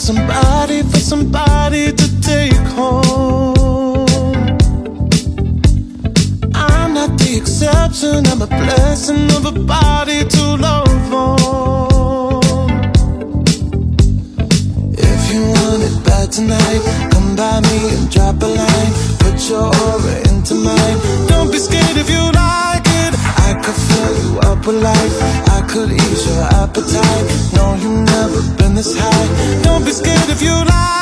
for somebody to take home. I'm not the exception, I'm a blessing of a body to love on. If you want it bad tonight, come by me and drop a line. Put your aura into mine. Don't be scared if you like it. I could fill you up with life, I could ease your appetite. No, you've never been this high. Don't be scared if you like